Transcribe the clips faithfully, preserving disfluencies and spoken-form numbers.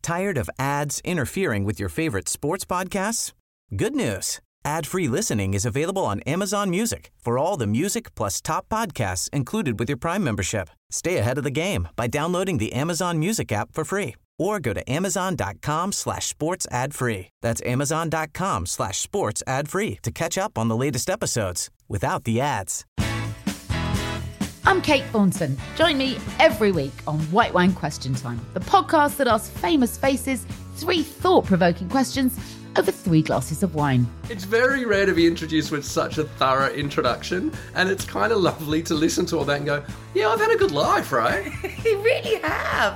Tired of ads interfering with your favorite sports podcasts? Good news. Ad-free listening is available on Amazon Music for all the music plus top podcasts included with your Prime membership. Stay ahead of the game by downloading the Amazon Music app for free or go to amazon.com slash sports ad free. That's amazon.com slash sports ad free to catch up on the latest episodes without the ads. I'm Kate Thornton. Join me every week on White Wine Question Time, the podcast that asks famous faces three thought-provoking questions over three glasses of wine. It's very rare to be introduced with such a thorough introduction, and it's kind of lovely to listen to all that and go, yeah, I've had a good life, right? You really have.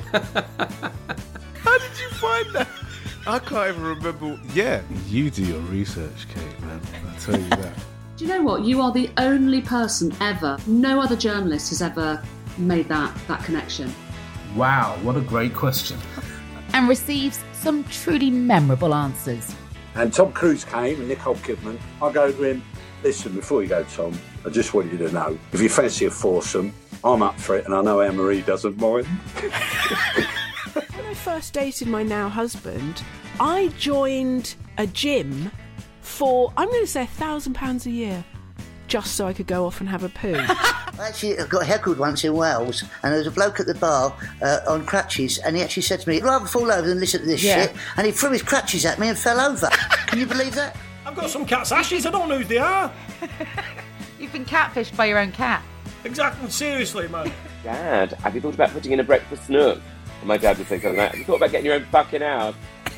How did you find that? I can't even remember. Yeah, you do your research, Kate, man. I'll tell you that. Do you know what? You are the only person ever, no other journalist has ever made that, that connection. Wow, what a great question. And receives some truly memorable answers. And Tom Cruise came and Nicole Kidman. I go to him, listen, before you go, Tom, I just want you to know, if you fancy a foursome, I'm up for it, and I know Anne-Marie doesn't mind. When I first dated my now husband, I joined a gym for, I'm going to say, a thousand pounds a year, just so I could go off and have a poo. I actually got heckled once in Wales, and there was a bloke at the bar uh, on crutches, and he actually said to me, "I'd rather fall over than listen to this Yeah. shit," and he threw his crutches at me and fell over. Can you believe that? I've got some cat's ashes, I don't know who they are. You've been catfished by your own cat. Exactly, seriously, man. Dad, have you thought about putting in a breakfast nook? And my dad would say something like, have you thought about getting your own fucking house?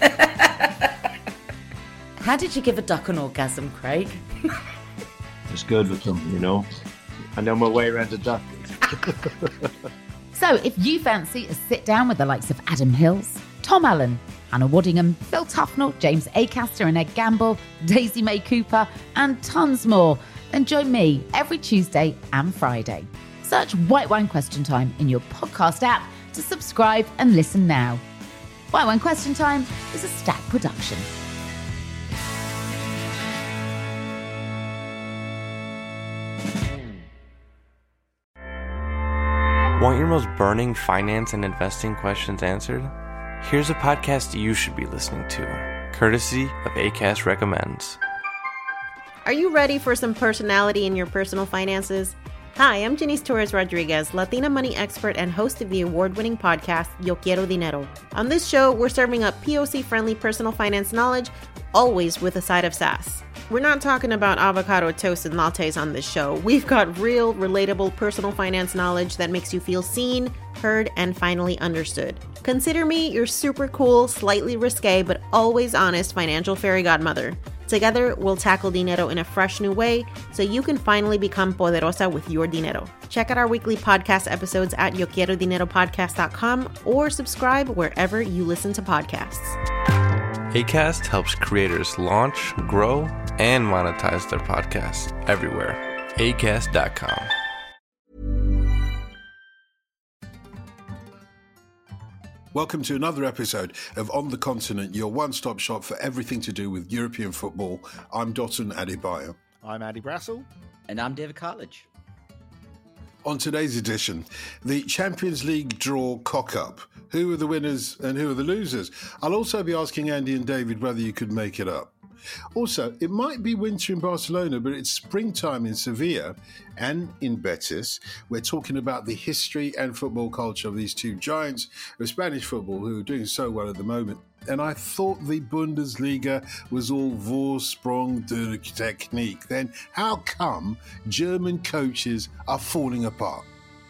How did you give a duck an orgasm, Craig? It's good with them, you know. I know my way around a duck. So if you fancy a sit down with the likes of Adam Hills, Tom Allen, Anna Waddingham, Phil Tufnell, James Acaster and Ed Gamble, Daisy May Cooper, and tons more, then join me every Tuesday and Friday. Search White Wine Question Time in your podcast app to subscribe and listen now. White Wine Question Time is a Stack production. Want your most burning finance and investing questions answered? Here's a podcast you should be listening to, courtesy of Acast Recommends. Are you ready for some personality in your personal finances? Hi, I'm Janice Torres Rodriguez, Latina money expert and host of the award-winning podcast Yo Quiero Dinero. On this show, we're serving up P O C-friendly personal finance knowledge, always with a side of sass. We're not talking about avocado toast and lattes on this show. We've got real, relatable personal finance knowledge that makes you feel seen, heard, and finally understood. Consider me your super cool, slightly risque, but always honest financial fairy godmother. Together, we'll tackle dinero in a fresh new way so you can finally become poderosa with your dinero. Check out our weekly podcast episodes at yo quiero dinero podcast dot com or subscribe wherever you listen to podcasts. Acast helps creators launch, grow, and monetize their podcasts everywhere. acast dot com. Welcome to another episode of On the Continent, your one-stop shop for everything to do with European football. I'm Dotun Adebayo. I'm Andy Brassel. And I'm David Cartledge. On today's edition, the Champions League draw cock-up. Who are the winners and who are the losers? I'll also be asking Andy and David whether you could make it up. Also, it might be winter in Barcelona, but it's springtime in Sevilla and in Betis. We're talking about the history and football culture of these two giants of Spanish football who are doing so well at the moment. And I thought the Bundesliga was all Vorsprung der Technik. Then how come German coaches are falling apart?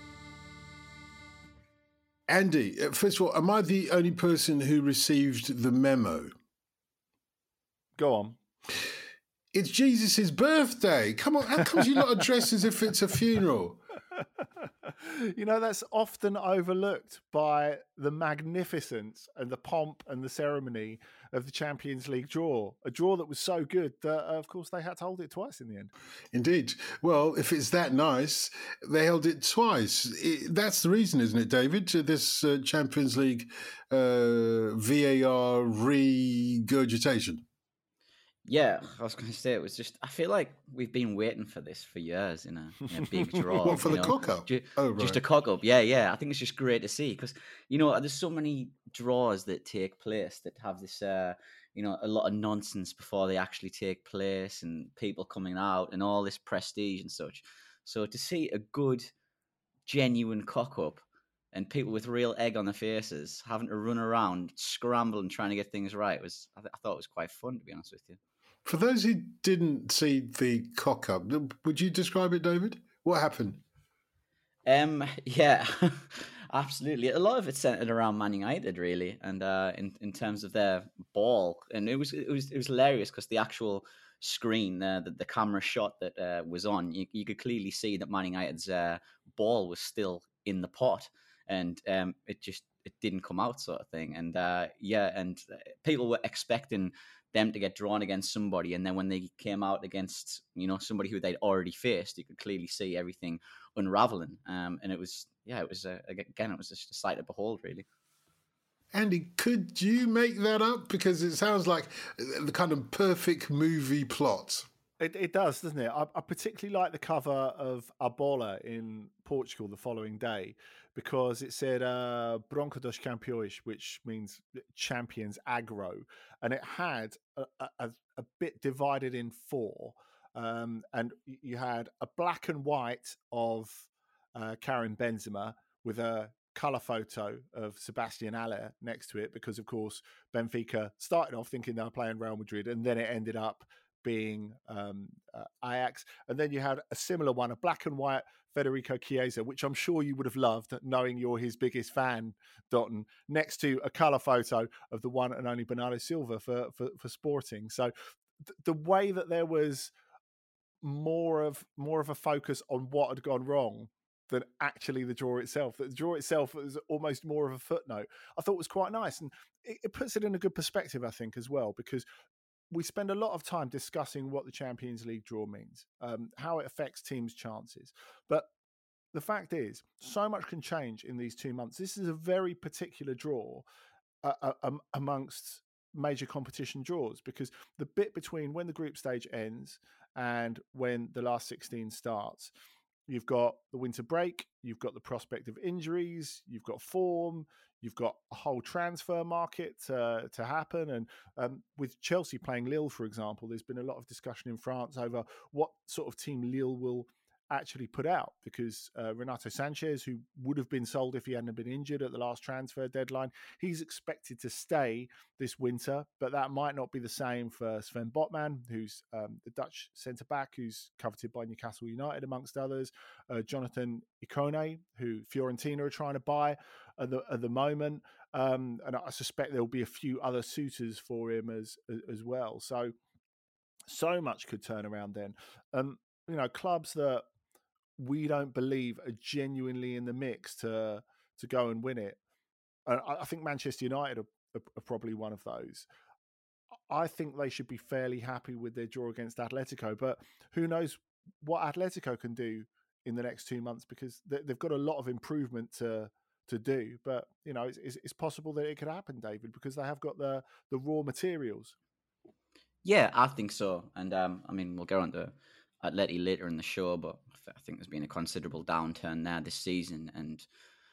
Andy, first of all, am I the only person who received the memo? Go on. It's Jesus' birthday. Come on, how come you lot are dressed as if it's a funeral? You know, that's often overlooked by the magnificence and the pomp and the ceremony of the Champions League draw. A draw that was so good that, uh, of course, they had to hold it twice in the end. Indeed. Well, if it's that nice, they held it twice. It, that's the reason, isn't it, David? This uh, Champions League uh, V A R regurgitation. Yeah, I was going to say it was just. I feel like we've been waiting for this for years in a, in a big draw. What, for you the know? cock up? Ju- Oh, right. Just a cock up. Yeah, yeah. I think it's just great to see because you know there's so many draws that take place that have this, uh, you know, a lot of nonsense before they actually take place and people coming out and all this prestige and such. So to see a good, genuine cock up and people with real egg on their faces having to run around, scramble and trying to get things right was, I, th- I thought it was quite fun, to be honest with you. For those who didn't see the cock up, would you describe it, David? What happened? Um, yeah, absolutely. A lot of it centered around Man United, really, and uh, in in terms of their ball, and it was it was it was hilarious because the actual screen, uh, the the camera shot that uh, was on, you you could clearly see that Man United's uh, ball was still in the pot, and um, it just it didn't come out, sort of thing. And uh, yeah, and people were expecting them to get drawn against somebody, and then when they came out against, you know, somebody who they'd already faced, you could clearly see everything unraveling. Um, and it was, yeah, it was a, again, it was just a sight to behold, really. Andy, could you make that up? Because it sounds like the kind of perfect movie plot. It, it does, doesn't it? I, I particularly like the cover of A Bola in Portugal the following day because it said uh, Bronca dos Campeões, which means champions aggro. And it had a, a, a bit divided in four. Um, and you had a black and white of uh, Karim Benzema with a colour photo of Sebastian Haller next to it because, of course, Benfica started off thinking they were playing Real Madrid and then it ended up being um, uh, Ajax. And then you had a similar one, a black and white Federico Chiesa, which I'm sure you would have loved, knowing you're his biggest fan, Dotton, next to a colour photo of the one and only Bernardo Silva for, for, for Sporting. So th- the way that there was more of more of a focus on what had gone wrong than actually the draw itself, that the draw itself was almost more of a footnote, I thought was quite nice. And it, it puts it in a good perspective, I think, as well, because we spend a lot of time discussing what the Champions League draw means, um, how it affects teams' chances. But the fact is, so much can change in these two months. This is a very particular draw uh, uh, amongst major competition draws, because the bit between when the group stage ends and when the last sixteen starts, you've got the winter break, you've got the prospect of injuries, you've got form, you've got a whole transfer market uh, to happen. And um, with Chelsea playing Lille, for example, there's been a lot of discussion in France over what sort of team Lille will actually put out, because uh, Renato Sanchez, who would have been sold if he hadn't been injured at the last transfer deadline, he's expected to stay this winter, but that might not be the same for Sven Botman, who's um, the Dutch centre-back, who's coveted by Newcastle United, amongst others, uh, Jonathan Ikone, who Fiorentina are trying to buy at the, at the moment, um, and I suspect there'll be a few other suitors for him as, as well. So, so much could turn around then. Um, you know, clubs that we don't believe are genuinely in the mix to to go and win it. And I think Manchester United are, are, are probably one of those. I think they should be fairly happy with their draw against Atletico, but who knows what Atletico can do in the next two months, because they, they've got a lot of improvement to to do. But you know, it's, it's, it's possible that it could happen, David, because they have got the the raw materials. Yeah, I think so. And um, I mean, we'll go on to Atleti later in the show, but I think there's been a considerable downturn there this season, and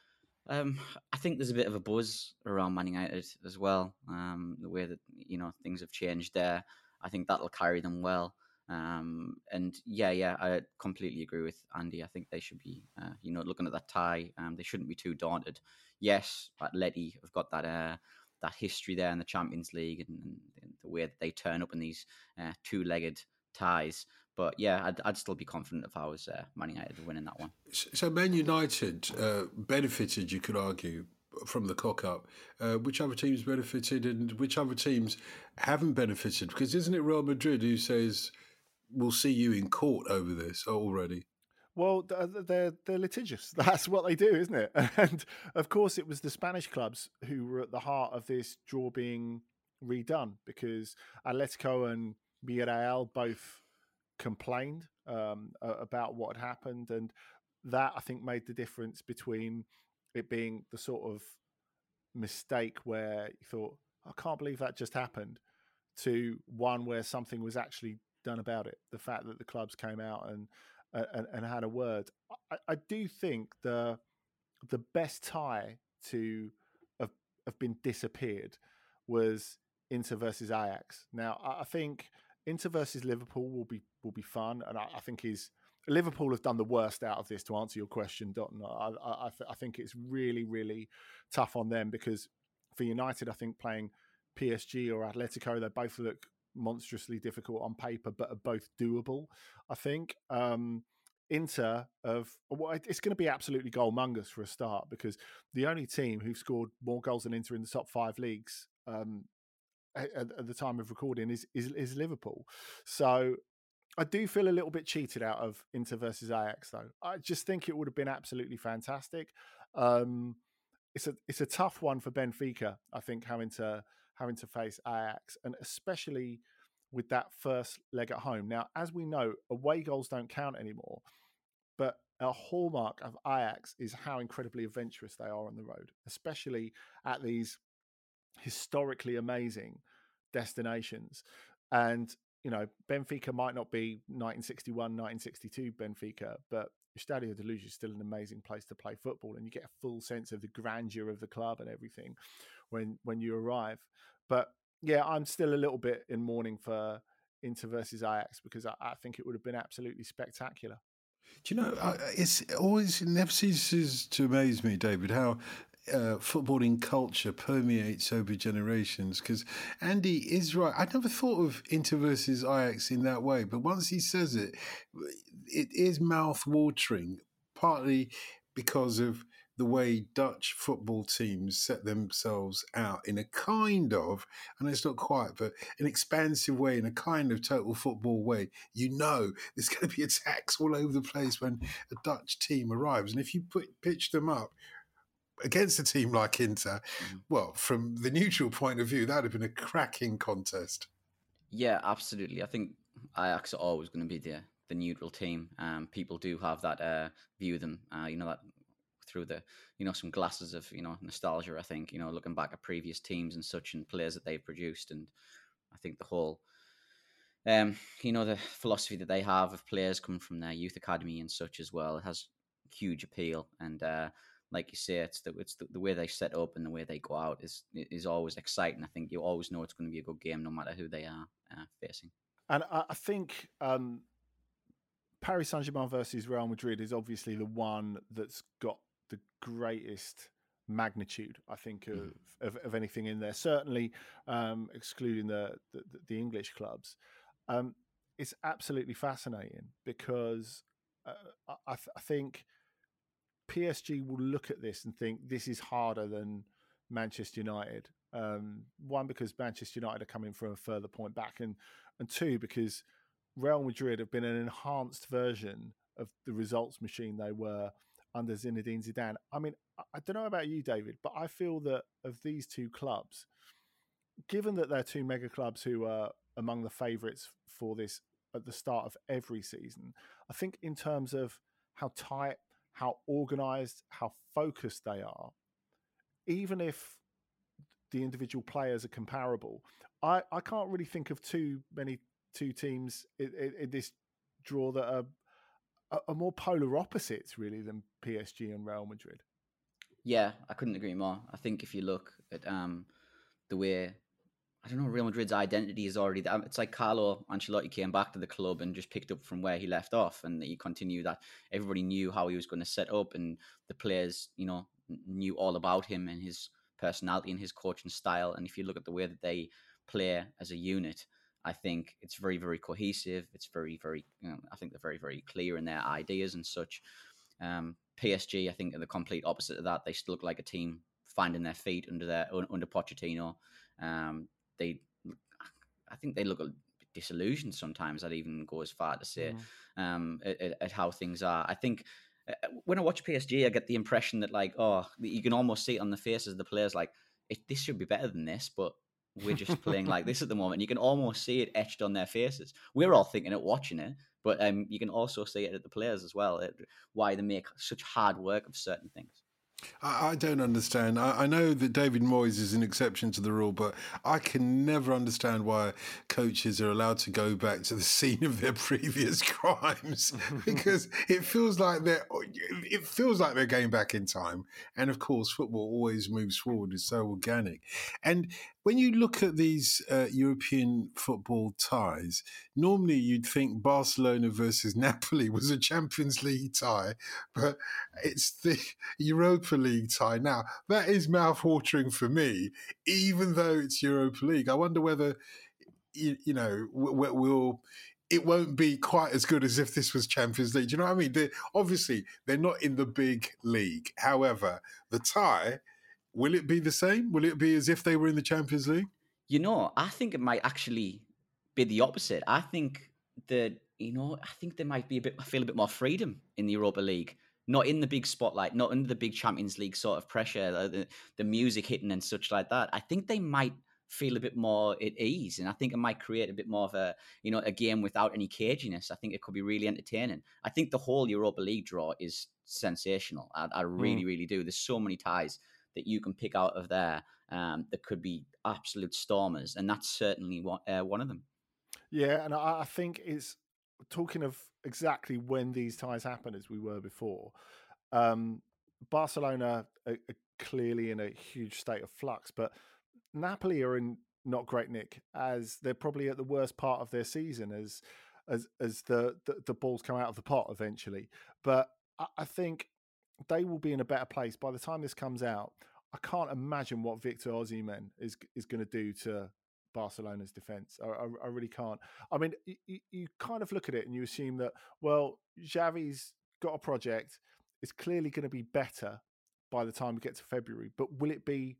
um, I think there's a bit of a buzz around Man United as well. Um, the way that, you know, things have changed there, I think that'll carry them well. Um, and yeah, yeah, I completely agree with Andy. I think they should be, uh, you know, looking at that tie, um, they shouldn't be too daunted. Yes, Atleti have got that uh, that history there in the Champions League, and, and, and the way that they turn up in these uh, two-legged ties. But yeah, I'd, I'd still be confident if I was uh, Man United winning that one. So Man United uh, benefited, you could argue, from the cock-up. Uh, which other teams benefited and which other teams haven't benefited? Because isn't it Real Madrid who says, we'll see you in court over this already? Well, they're, they're litigious. That's what they do, isn't it? And of course, it was the Spanish clubs who were at the heart of this draw being redone, because Atletico and Villarreal both complained um, about what had happened, and that, I think, made the difference between it being the sort of mistake where you thought, I can't believe that just happened, to one where something was actually done about it. The fact that the clubs came out and and, and had a word. I, I do think the the best tie to have, have been disappeared was Inter versus Ajax. Now, I think Inter versus Liverpool will be will be fun, and I, I think is Liverpool have done the worst out of this. To answer your question, Dotton, I, I, I, th- I think it's really, really tough on them because for United, I think playing P S G or Atletico, they both look monstrously difficult on paper, but are both doable. I think um, Inter of well, it's going to be absolutely goalmongers for a start because the only team who've scored more goals than Inter in the top five leagues um, at, at the time of recording is, is is Liverpool. So I do feel a little bit cheated out of Inter versus Ajax, though. I just think it would have been absolutely fantastic. Um, it's a it's a tough one for Benfica, I think, having to having to face Ajax, and especially with that first leg at home. Now, as we know, away goals don't count anymore, but a hallmark of Ajax is how incredibly adventurous they are on the road, especially at these historically amazing destinations. And, you know, Benfica might not be nineteen sixty-one, nineteen sixty-two Benfica, but Estadio da Luz is still an amazing place to play football, and you get a full sense of the grandeur of the club and everything when when you arrive. But yeah, I'm still a little bit in mourning for Inter versus Ajax because I, I think it would have been absolutely spectacular. Do you know, it's always, it never ceases to amaze me, David, how uh, footballing culture permeates over generations. Because Andy is right. I never thought of Inter versus Ajax in that way, but once he says it, it is mouth-watering, partly because of the way Dutch football teams set themselves out in a kind of, and it's not quite, but an expansive way, in a kind of total football way. You know there's going to be attacks all over the place when a Dutch team arrives. And if you put pitch them up against a team like Inter, mm. well, from the neutral point of view, that would have been a cracking contest. Yeah, absolutely. I think Ajax are always going to be the, the neutral team. Um, people do have that uh, view of them, uh, you know, that through the, you know, some glasses of, you know, nostalgia, I think, you know, looking back at previous teams and such and players that they've produced. And I think the whole, um, you know, the philosophy that they have of players coming from their youth academy and such as well, it has huge appeal. And uh, like you say, it's, the, it's the, the way they set up and the way they go out is is always exciting. I think you always know it's going to be a good game no matter who they are uh, facing. And I, I think um, Paris Saint-Germain versus Real Madrid is obviously the one that's got the greatest magnitude, I think, of, mm. of, of anything in there. Certainly, um, excluding the, the the English clubs. Um, it's absolutely fascinating because uh, I, th- I think P S G will look at this and think this is harder than Manchester United. Um, one, because Manchester United are coming from a further point back, and and two, because Real Madrid have been an enhanced version of the results machine they were under Zinedine Zidane. I mean, I don't know about you, David, but I feel that of these two clubs, given that they're two mega clubs who are among the favourites for this at the start of every season, I think in terms of how tight, how organised, how focused they are, even if the individual players are comparable, I, I can't really think of too many two teams in, in, in this draw that are are more polar opposites, really, than P S G and Real Madrid. Yeah, I couldn't agree more. I think if you look at um, the way, I don't know, Real Madrid's identity is already there. It's like Carlo Ancelotti came back to the club and just picked up from where he left off, and he continued that. Everybody knew how he was going to set up, and the players, you know, knew all about him and his personality and his coaching style. And if you look at the way that they play as a unit, I think it's very, very cohesive. It's very, very, you know, I think they're very, very clear in their ideas and such. Um, P S G, I think, are the complete opposite of that. They still look like a team finding their feet under their under Pochettino. Um, they, I think they look a bit disillusioned sometimes. I'd even go as far to say mm. um, at, at how things are. I think uh, when I watch P S G, I get the impression that, like, oh, you can almost see it on the faces of the players, like, if this should be better than this, but we're just playing like this at the moment. You can almost see it etched on their faces. We're all thinking it, watching it, but um, you can also see it at the players as well, it, why they make such hard work of certain things. I, I don't understand. I, I know that David Moyes is an exception to the rule, but I can never understand why coaches are allowed to go back to the scene of their previous crimes because it feels like they're it feels like they're going back in time. And of course, football always moves forward; it's so organic. And when you look at these uh, European football ties, normally you'd think Barcelona versus Napoli was a Champions League tie, but it's the Europa League tie. Now, that is mouth-watering for me, even though it's Europa League. I wonder whether, you, you know, we'll... we'll it won't be quite as good as if this was Champions League. Do you know what I mean? They're, obviously, they're not in the big league. However, the tie... will it be the same? Will it be as if they were in the Champions League? You know, I think it might actually be the opposite. I think that, you know, I think there might be a bit, I feel a bit more freedom in the Europa League. Not in the big spotlight, not under the big Champions League sort of pressure, the, the music hitting and such like that. I think they might feel a bit more at ease, and I think it might create a bit more of a, you know, a game without any caginess. I think it could be really entertaining. I think the whole Europa League draw is sensational. I, I really, mm. really do. There's so many ties that you can pick out of there um, that could be absolute stormers, and that's certainly one, uh, one of them. Yeah, and I, I think it's talking of exactly when these ties happen, as we were before. Um, Barcelona are, are clearly in a huge state of flux, but Napoli are in not great nick, as they're probably at the worst part of their season as as as the the, the balls come out of the pot eventually. But I, I think they will be in a better place by the time this comes out. I can't imagine what Victor Osimhen is is going to do to Barcelona's defence. I, I, I really can't. I mean, you, you kind of look at it and you assume that, well, Xavi's got a project. It's clearly going to be better by the time we get to February. But will it be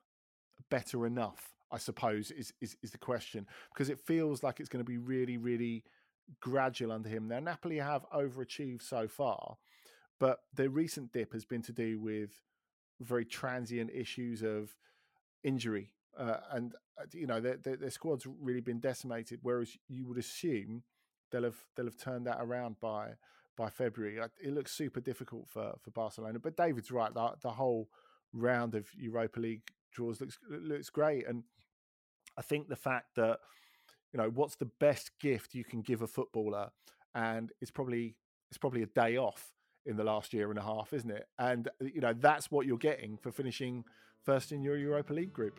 better enough, I suppose, is, is, is the question. Because it feels like it's going to be really, really gradual under him. Now, Napoli have overachieved so far, but their recent dip has been to do with very transient issues of injury. Uh, and, you know, their, their, their squad's really been decimated, whereas you would assume they'll have they'll have turned that around by by February. It looks super difficult for, for Barcelona. But David's right, the, the whole round of Europa League draws looks looks great. And I think the fact that, you know, what's the best gift you can give a footballer? And it's probably it's probably a day off in the last year and a half, isn't it? And, you know, that's what you're getting for finishing first in your Europa League group.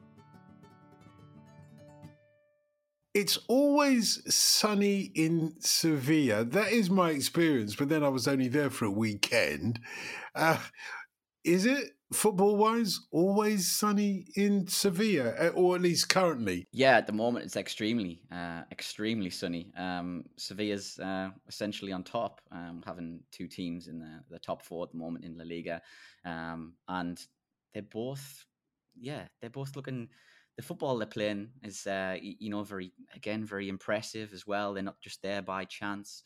It's always sunny in Sevilla. That is my experience, but then I was only there for a weekend. Uh, is it, football-wise, always sunny in Sevilla, or at least currently? Yeah, at the moment it's extremely, uh, extremely sunny. Um, Sevilla's uh, essentially on top, um, having two teams in the, the top four at the moment in La Liga. Um, and they're both, yeah, they're both looking... The football they're playing is, uh, you know, very, again, very impressive as well. They're not just there by chance.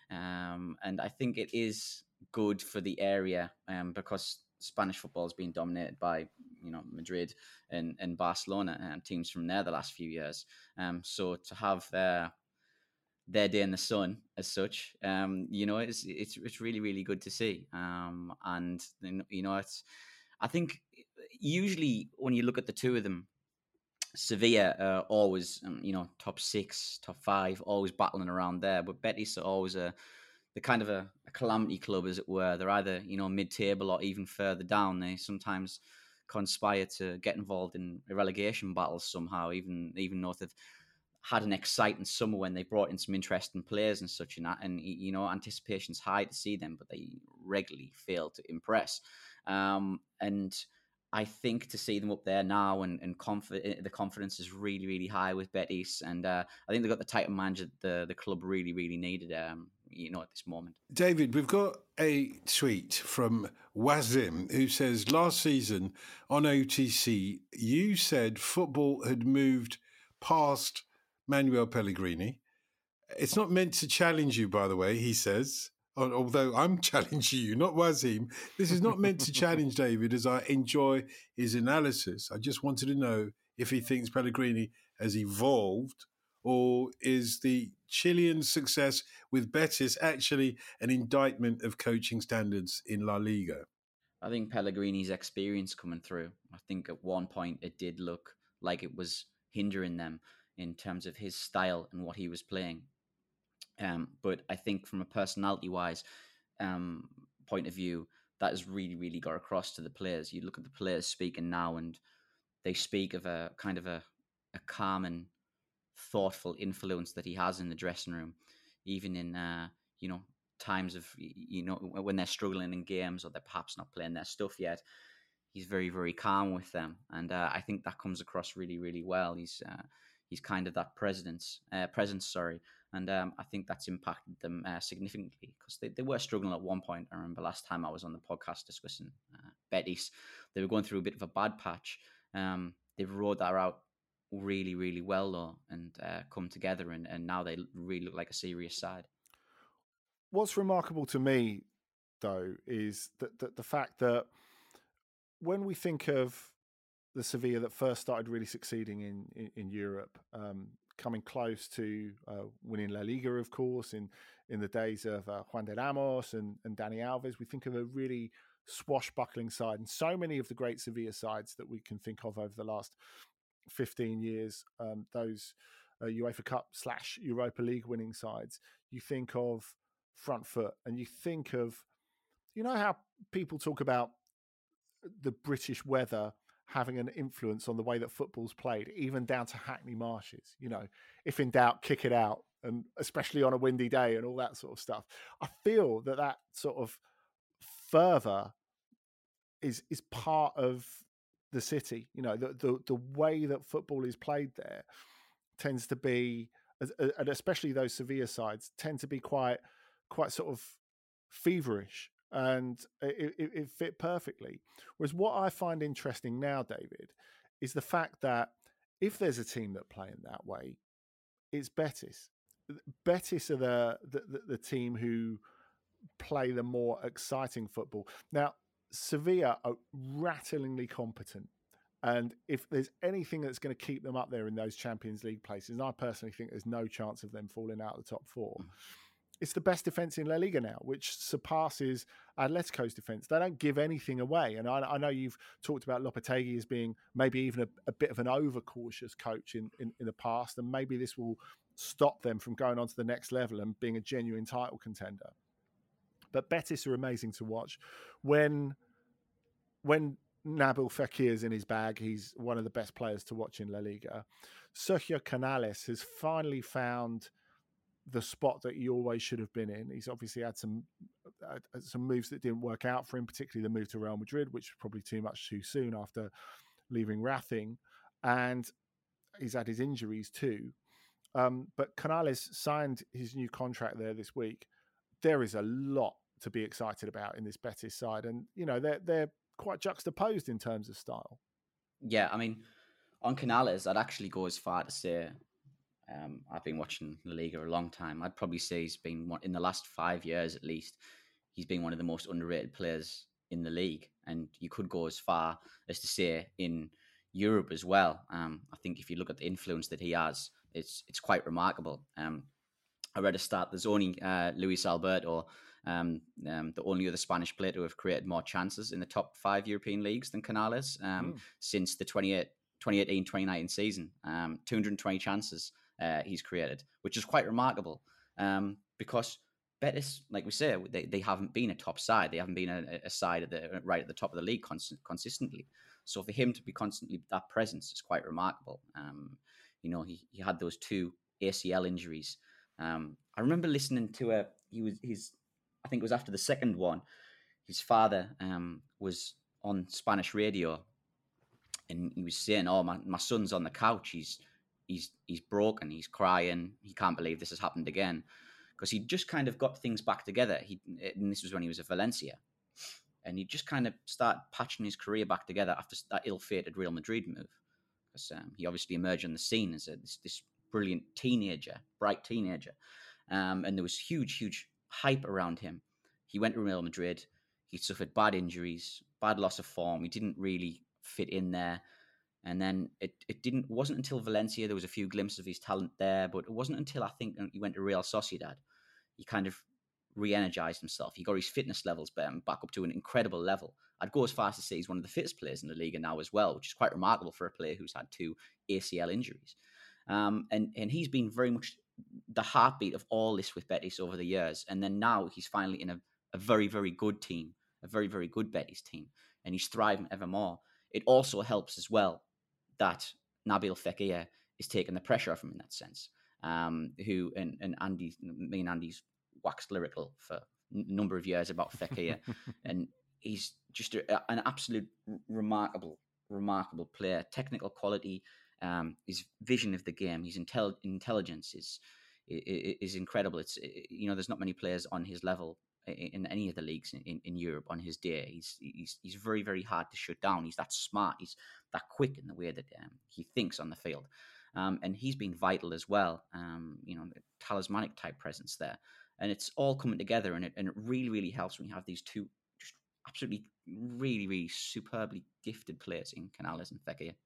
Um, and I think it is good for the area um, because Spanish football has been dominated by, you know, Madrid and, and Barcelona and teams from there the last few years. Um, so to have their, their day in the sun as such, um, you know, it's, it's, it's really, really good to see. Um, and, you know, it's, I think usually when you look at the two of them, Sevilla uh, always, um, you know, top six, top five, always battling around there. But Betis are always a, the kind of a, a calamity club, as it were. They're either, you know, mid-table or even further down. They sometimes conspire to get involved in relegation battles somehow, even even though they've had an exciting summer when they brought in some interesting players and such. And, that, and you know, anticipation's high to see them, but they regularly fail to impress. Um, and... I think to see them up there now and, and confi- the confidence is really, really high with Betis. And uh, I think they've got the type of manager the, the club really, really needed, um, you know, at this moment. David, we've got a tweet from Wazim who says, last season on O T C, you said football had moved past Manuel Pellegrini. It's not meant to challenge you, by the way, he says. Although I'm challenging you, not Wazim. This is not meant to challenge David, as I enjoy his analysis. I just wanted to know if he thinks Pellegrini has evolved, or is the Chilean success with Betis actually an indictment of coaching standards in La Liga? I think Pellegrini's experience coming through. I think at one point it did look like it was hindering them in terms of his style and what he was playing. Um, but I think from a personality-wise um, point of view, that has really, really got across to the players. You look at the players speaking now, and they speak of a kind of a, a calm and thoughtful influence that he has in the dressing room, even in uh, you know times of you know when they're struggling in games or they're perhaps not playing their stuff yet. He's very, very calm with them, and uh, I think that comes across really, really well. He's uh, he's kind of that presence, uh, presence, sorry, and um, I think that's impacted them uh, significantly because they, they were struggling at one point. I remember last time I was on the podcast discussing uh, Betis, they were going through a bit of a bad patch. Um, they've rode that out really, really well though, and uh, come together, and, and now they really look like a serious side. What's remarkable to me, though, is that, that the fact that when we think of the Sevilla that first started really succeeding in, in, in Europe, um, coming close to uh, winning La Liga, of course, in, in the days of uh, Juan de Ramos and, and Dani Alves, we think of a really swashbuckling side. And so many of the great Sevilla sides that we can think of over the last fifteen years, um, those uh, UEFA Cup slash Europa League winning sides, you think of front foot, and you think of, you know how people talk about the British weather having an influence on the way that football's played, even down to Hackney Marshes. You know, if in doubt, kick it out, and especially on a windy day and all that sort of stuff. I feel that that sort of fervour is is part of the city. You know, the the, the way that football is played there tends to be, and especially those Sevilla sides, tend to be quite quite sort of feverish. And it, it, it fit perfectly. Whereas what I find interesting now, David, is the fact that if there's a team that play in that way, it's Betis. Betis are the, the, the team who play the more exciting football. Now, Sevilla are rattlingly competent. And if there's anything that's going to keep them up there in those Champions League places, and I personally think there's no chance of them falling out of the top four, mm. it's the best defence in La Liga now, which surpasses Atletico's defence. They don't give anything away. And I, I know you've talked about Lopetegui as being maybe even a, a bit of an overcautious coach in, in, in the past, and maybe this will stop them from going on to the next level and being a genuine title contender. But Betis are amazing to watch. When, when Nabil Fekir's in his bag, he's one of the best players to watch in La Liga. Sergio Canales has finally found the spot that he always should have been in. He's obviously had some uh, some moves that didn't work out for him, particularly the move to Real Madrid, which was probably too much too soon after leaving Racing. And he's had his injuries too. Um, but Canales signed his new contract there this week. There is a lot to be excited about in this Betis side. And, you know, they're, they're quite juxtaposed in terms of style. Yeah, I mean, on Canales, I'd actually go as far to say, Um, I've been watching La Liga a long time. I'd probably say he's been, one, in the last five years at least, he's been one of the most underrated players in the league. And you could go as far as to say in Europe as well. Um, I think if you look at the influence that he has, it's it's quite remarkable. Um, I read a stat, there's only uh, Luis Alberto, um, um, the only other Spanish player to have created more chances in the top five European leagues than Canales um, mm. since the twenty eighteen twenty nineteen season. Um, two hundred twenty chances. Uh, he's created, which is quite remarkable um, because Betis, like we say, they, they haven't been a top side. They haven't been a, a side at the, right at the top of the league cons- consistently. So for him to be constantly that presence is quite remarkable. Um, you know, he, he had those two A C L injuries. Um, I remember listening to a, he was, his, I think it was after the second one, his father um, was on Spanish radio and he was saying, oh, my, my son's on the couch. He's, He's he's broken. He's crying. He can't believe this has happened again, because he just kind of got things back together. He and this was when he was at Valencia, and he just kind of started patching his career back together after that ill-fated Real Madrid move. Because um, he obviously emerged on the scene as a, this, this brilliant teenager, bright teenager, um, and there was huge, huge hype around him. He went to Real Madrid. He suffered bad injuries, bad loss of form. He didn't really fit in there. And then it, it didn't wasn't until Valencia, there was a few glimpses of his talent there, but it wasn't until I think he went to Real Sociedad, he kind of re-energized himself. He got his fitness levels back up to an incredible level. I'd go as far as to say he's one of the fittest players in the league now as well, which is quite remarkable for a player who's had two A C L injuries. Um, and, and he's been very much the heartbeat of all this with Betis over the years. And then now he's finally in a, a very, very good team, a very, very good Betis team, and he's thriving ever more. It also helps as well that Nabil Fekir is taking the pressure off him in that sense. Um, who and, and Andy, me and Andy's waxed lyrical for a number of years about Fekir, and he's just a, an absolute remarkable, remarkable player. Technical quality, um, his vision of the game, his intel- intelligence is, is is incredible. It's you know, there's not many players on his level in any of the leagues in, in Europe on his day. He's he's he's very, very hard to shut down. He's that smart. He's that quick in the way that um, he thinks on the field. Um, and he's been vital as well, um, you know, talismanic type presence there. And it's all coming together, and it, and it really, really helps when you have these two just absolutely, really, really superbly gifted players in Canales and Fekir.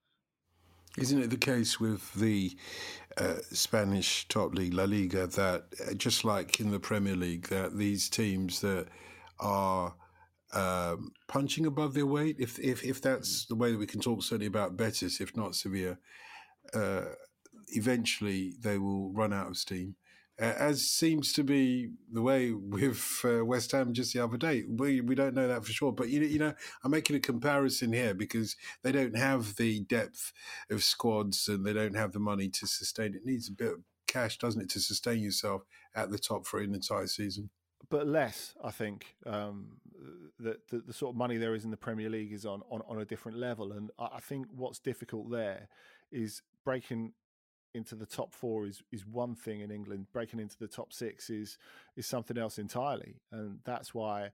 Isn't it the case with the uh, Spanish top league, La Liga, that uh, just like in the Premier League, that these teams that are um, punching above their weight, if, if, if that's the way that we can talk certainly about Betis, if not Sevilla, Uh, eventually they will run out of steam, uh, as seems to be the way with uh, West Ham just the other day. We we don't know that for sure, but you know, you know, I'm making a comparison here because they don't have the depth of squads and they don't have the money to sustain. It needs a bit of cash, doesn't it, to sustain yourself at the top for an entire season. But less, I think, um, that the, the sort of money there is in the Premier League is on, on, on a different level. And I think what's difficult there is breaking into the top four is, is one thing in England. Breaking into the top six is is something else entirely. And that's why,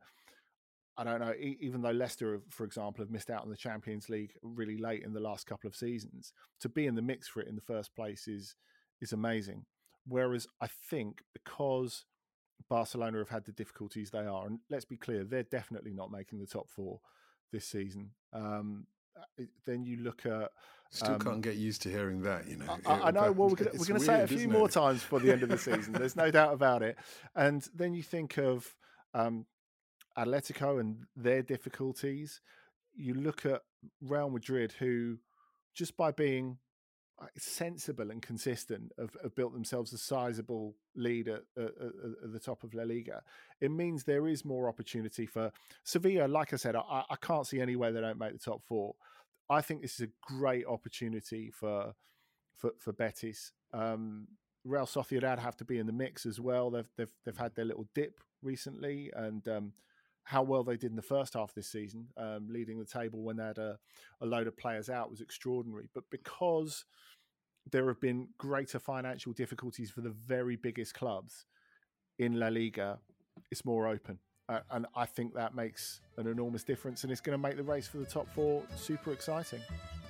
I don't know, even though Leicester, for example, have missed out on the Champions League really late in the last couple of seasons, to be in the mix for it in the first place is is amazing. Whereas I think because Barcelona have had the difficulties they are, and let's be clear, they're definitely not making the top four this season. Um, then you look at... Still um, can't get used to hearing that, you know. I, I know, well, we're going to say it a few more it? times before the end of the season. There's no doubt about it. And then you think of um, Atletico and their difficulties. You look at Real Madrid, who just by being sensible and consistent have, have built themselves a sizable lead at, at, at the top of La Liga. It means there is more opportunity for Sevilla. Like I said, I, I can't see any way they don't make the top four. I think this is a great opportunity for for, for Betis. Um, Real Sociedad have to be in the mix as well. They've they've they've had their little dip recently, and um, how well they did in the first half of this season, um, leading the table when they had a, a load of players out, was extraordinary. But because there have been greater financial difficulties for the very biggest clubs in La Liga, it's more open. Uh, and I think that makes an enormous difference, and it's going to make the race for the top four super exciting.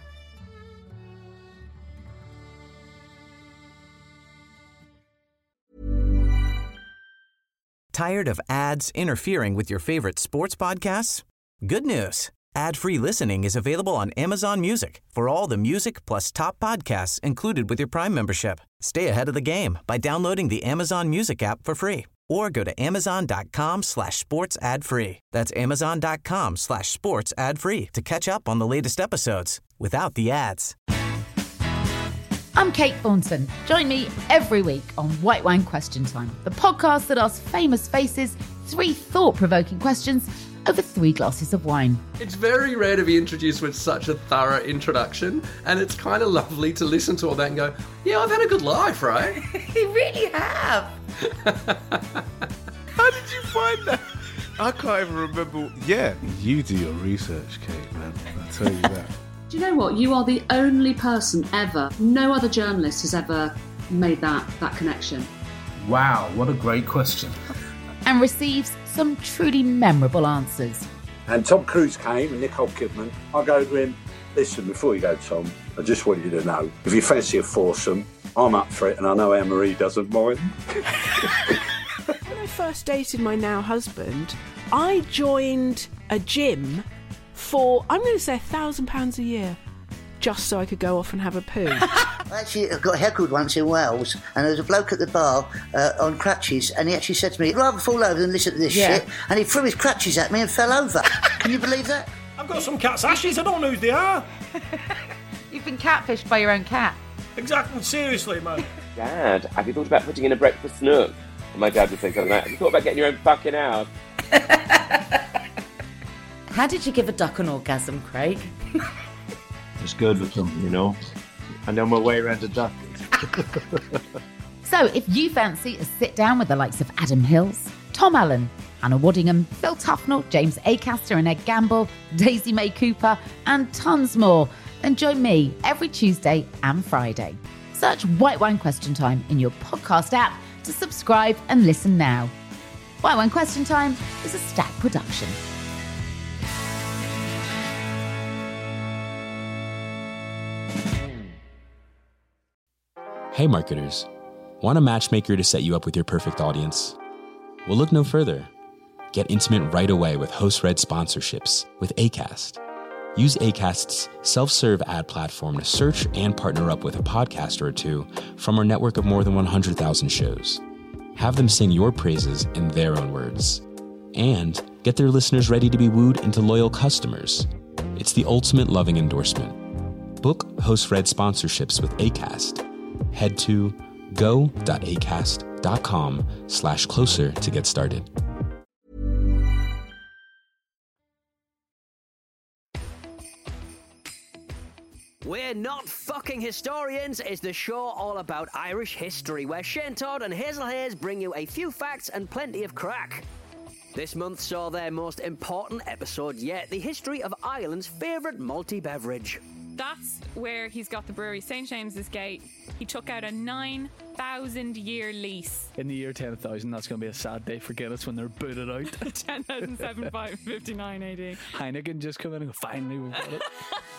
Tired of ads interfering with your favorite sports podcasts? Good news. Ad-free listening is available on Amazon Music for all the music plus top podcasts included with your Prime membership. Stay ahead of the game by downloading the Amazon Music app for free or go to amazon.com slash sports ad free. That's amazon.com slash sports ad free to catch up on the latest episodes without the ads. I'm Kate Thornton. Join me every week on White Wine Question Time, the podcast that asks famous faces three thought-provoking questions over three glasses of wine. It's very rare to be introduced with such a thorough introduction, and it's kind of lovely to listen to all that and go, yeah, I've had a good life, right? You really have. How did you find that? I can't even remember. Yeah, you do your research, Kate, man. I'll tell you that. Do you know what? You are the only person ever, no other journalist has ever made that, that connection. Wow, what a great question. And receives some truly memorable answers. And Tom Cruise came, and Nicole Kidman. I go to him, listen, before you go, Tom, I just want you to know, if you fancy a foursome, I'm up for it, and I know Anne-Marie doesn't mind. When I first dated my now husband, I joined a gym for, I'm going to say, a thousand pounds a year, just so I could go off and have a poo. I actually got heckled once in Wales, and there was a bloke at the bar uh, on crutches, and he actually said to me, "I'd rather fall over than listen to this Yeah. shit," and he threw his crutches at me and fell over. Can you believe that? I've got some cat's ashes, I don't know who they are. You've been catfished by your own cat. Exactly, seriously, man. Dad, have you thought about putting in a breakfast nook? And my dad would think of that. Have you thought about getting your own fucking house? How did you give a duck an orgasm, Craig? It's good with them, you know. I know my way around a duck. So if you fancy a sit down with the likes of Adam Hills, Tom Allen, Anna Waddingham, Phil Tufnell, James Acaster and Ed Gamble, Daisy May Cooper, and tons more, then join me every Tuesday and Friday. Search White Wine Question Time in your podcast app to subscribe and listen now. White Wine Question Time is a Stack production. Hey marketers, want a matchmaker to set you up with your perfect audience? Well, look no further. Get intimate right away with host-read sponsorships with Acast. Use Acast's self-serve ad platform to search and partner up with a podcaster or two from our network of more than one hundred thousand shows. Have them sing your praises in their own words. And get their listeners ready to be wooed into loyal customers. It's the ultimate loving endorsement. Book host-read sponsorships with Acast. Head to go.acast.com slash closer to get started. We're Not Fucking Historians is the show all about Irish history, where Shane Todd and Hazel Hayes bring you a few facts and plenty of crack. This month saw their most important episode yet, the history of Ireland's favourite malty beverage. That's where he's got the brewery, Saint James's Gate. He took out a nine thousand year lease. In the year ten thousand, that's going to be a sad day for Guinness when they're booted out. ten thousand seven hundred fifty-nine A D. Heineken just come in and go, finally, we've got it.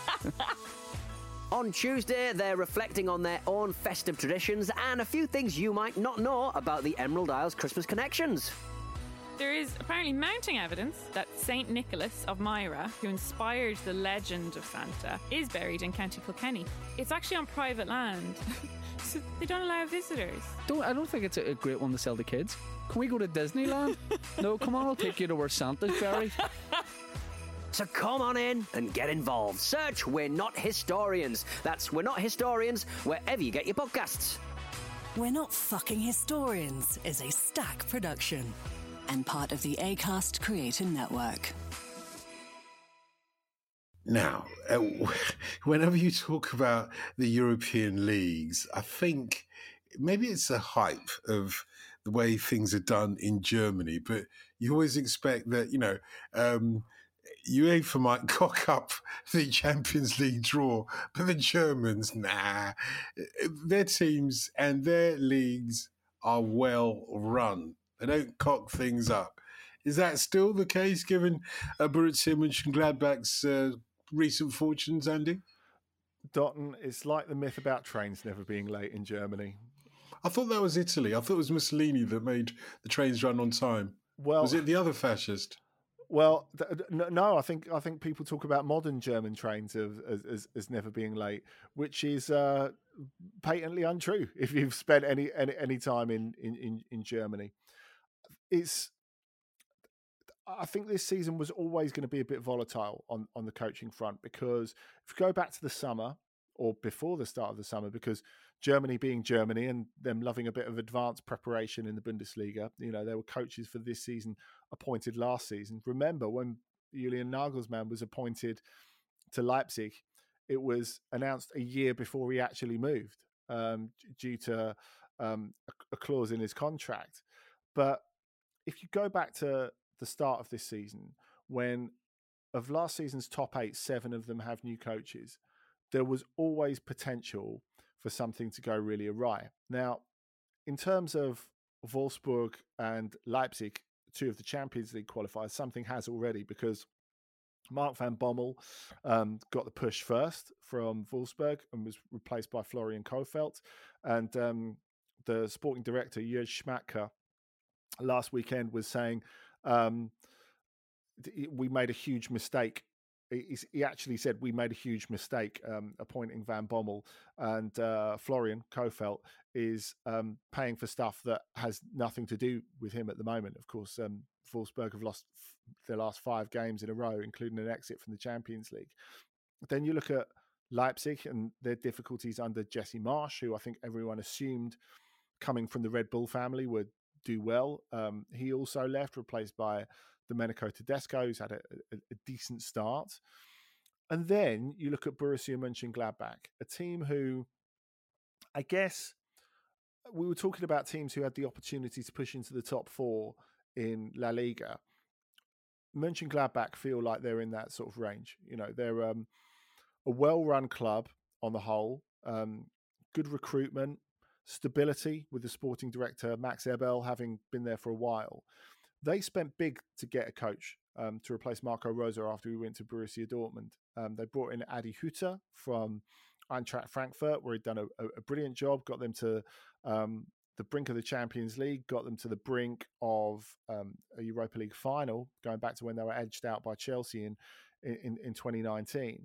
On Tuesday, they're reflecting on their own festive traditions and a few things you might not know about the Emerald Isles Christmas connections. There is apparently mounting evidence that Saint Nicholas of Myra, who inspired the legend of Santa, is buried in County Kilkenny. It's actually on private land, so they don't allow visitors. Don't, I don't think it's a, a great one to sell to kids. Can we go to Disneyland? No, come on, I'll take you to where Santa's buried. So come on in and get involved. Search We're Not Historians. That's We're Not Historians wherever you get your podcasts. We're Not Fucking Historians is a Stack production and part of the Acast Creator Network. Now, uh, whenever you talk about the European leagues, I think maybe it's a hype of the way things are done in Germany, but you always expect that, you know, um, UEFA might cock up the Champions League draw, but the Germans, nah. Their teams and their leagues are well run. They don't cock things up. Is that still the case, given uh, Borussia Mönchengladbach's uh, recent fortunes, Andy? Dotton, it's like the myth about trains never being late in Germany. I thought that was Italy. I thought it was Mussolini that made the trains run on time. Well, was it the other fascist? Well, th- no, I think I think people talk about modern German trains as as, as never being late, which is uh, patently untrue if you've spent any any, any time in, in, in Germany. It's I think this season was always going to be a bit volatile on, on the coaching front, because if you go back to the summer or before the start of the summer, because Germany being Germany and them loving a bit of advanced preparation in the Bundesliga, you know, there were coaches for this season appointed last season. Remember when Julian Nagelsmann was appointed to Leipzig, it was announced a year before he actually moved um, due to um, a, a clause in his contract. But if you go back to the start of this season, when of last season's top eight, seven of them have new coaches, there was always potential for something to go really awry. Now, in terms of Wolfsburg and Leipzig, two of the Champions League qualifiers, something has already, because Mark van Bommel um, got the push first from Wolfsburg and was replaced by Florian Kohfeldt. And um, the sporting director, Jörg Schmatke, last weekend was saying, um, we made a huge mistake he, he actually said we made a huge mistake um, appointing Van Bommel, and uh, Florian Kohfeldt is um, paying for stuff that has nothing to do with him at the moment. Of course, um, Wolfsburg have lost f- their last five games in a row, including an exit from the Champions League. Then you look at Leipzig and their difficulties under Jesse Marsch, who I think everyone assumed coming from the Red Bull family would do well. Um, he also left, replaced by Domenico Tedesco, who's had a, a, a decent start. And then you look at Borussia Mönchengladbach, a team who, I guess, we were talking about teams who had the opportunity to push into the top four in La Liga. Mönchengladbach feel like they're in that sort of range. You know, they're um, a well-run club on the whole, um, good recruitment, stability with the sporting director, Max Ebel, having been there for a while. They spent big to get a coach um, to replace Marco Rosa after he went to Borussia Dortmund. Um, they brought in Adi Hütter from Eintracht Frankfurt, where he'd done a, a brilliant job, got them to um, the brink of the Champions League, got them to the brink of um, a Europa League final, going back to when they were edged out by Chelsea in in, in twenty nineteen.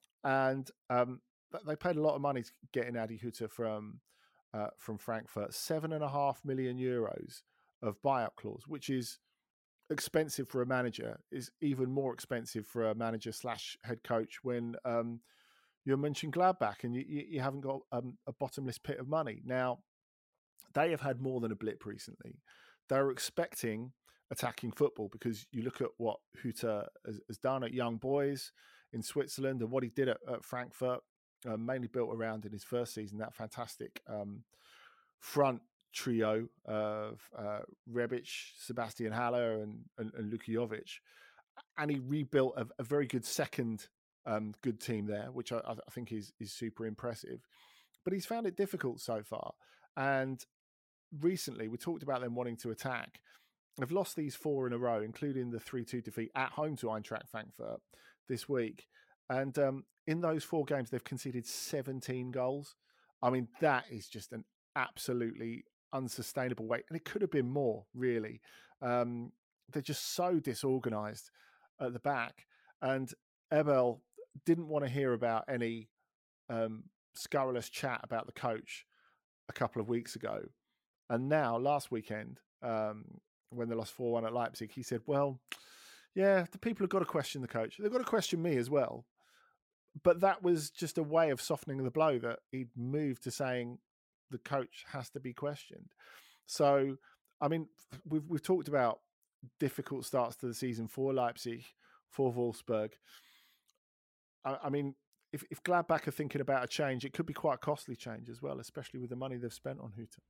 And um, they paid a lot of money to get in Adi Hütter from uh, from Frankfurt, seven and a half million euros of buyout clause, which is expensive for a manager, is even more expensive for a manager slash head coach when um, you're Mönchengladbach and you, you, you haven't got um, a bottomless pit of money. Now, they have had more than a blip recently. They're expecting attacking football because you look at what Hütter has, has done at young boys in Switzerland and what he did at, at Frankfurt, uh, mainly built around in his first season, that fantastic um, front trio of uh, Rebic, Sebastian Haller and, and, and Luka Jovic. And he rebuilt a, a very good second um, good team there, which I, I think is, is super impressive. But he's found it difficult so far. And recently, we talked about them wanting to attack. They've lost these four in a row, including the three two defeat at home to Eintracht Frankfurt this week. And um, in those four games, they've conceded seventeen goals. I mean, that is just an absolutely unsustainable way. And it could have been more, really. Um, they're just so disorganised at the back. And Ebel didn't want to hear about any um, scurrilous chat about the coach a couple of weeks ago. And now, last weekend, um, when they lost four one at Leipzig, he said, well, yeah, the people have got to question the coach. They've got to question me as well. But that was just a way of softening the blow that he'd moved to saying the coach has to be questioned. So, I mean, we've we've talked about difficult starts to the season for Leipzig, for Wolfsburg. I, I mean, if, if Gladbach are thinking about a change, it could be quite a costly change as well, especially with the money they've spent on Hütter.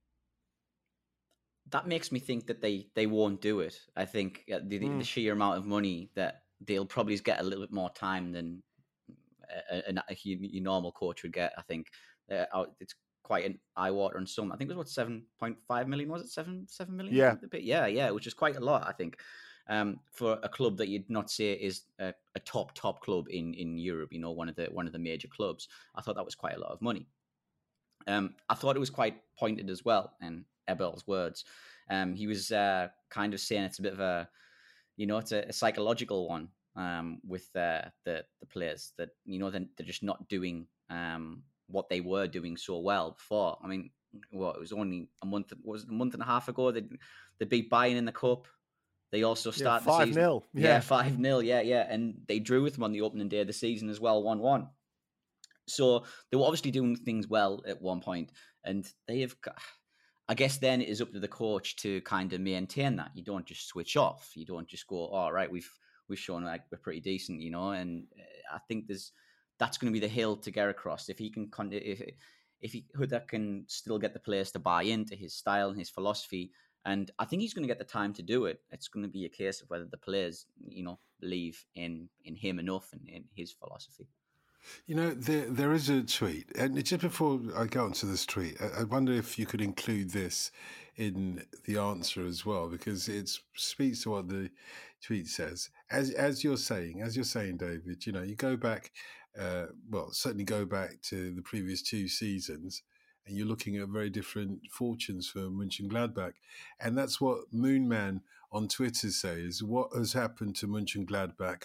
That makes me think that they, they won't do it. I think uh, the, mm. the sheer amount of money that they'll probably get a little bit more time than a, a, a, a normal coach would get. I think uh, it's quite an eye-watering sum. I think it was what seven point five million. Was it seven seven million? Yeah, yeah, yeah, which is quite a lot. I think um, for a club that you'd not say is a, a top top club in, in Europe. You know, one of the one of the major clubs. I thought that was quite a lot of money. Um, I thought it was quite pointed as well, and Ebel's words. Um, he was uh, kind of saying it's a bit of a, you know, it's a, a psychological one um, with uh, the the players that, you know, they're, they're just not doing um, what they were doing so well before. I mean, well, it was only a month, was it a month and a half ago they they beat Bayern in the cup. They also started yeah, five nil. Yeah, yeah five nil. Yeah, yeah, and they drew with them on the opening day of the season as well, one one. So they were obviously doing things well at one point, and they have got, I guess then it is up to the coach to kind of maintain that. You don't just switch off. You don't just go, all right, we've we've shown like we're pretty decent, you know. And I think there's that's going to be the hill to get across. If he can, if if he Hütter can still get the players to buy into his style and his philosophy, and I think he's going to get the time to do it. It's going to be a case of whether the players, you know, believe in in him enough and in his philosophy. You know, there there is a tweet, and just before I go on to this tweet, I, I wonder if you could include this in the answer as well, because it speaks to what the tweet says. As as you're saying, as you're saying, David, you know, you go back, uh, well, certainly go back to the previous two seasons, and you're looking at very different fortunes for Mönchengladbach, and that's what Moonman on Twitter says. What has happened to Mönchengladbach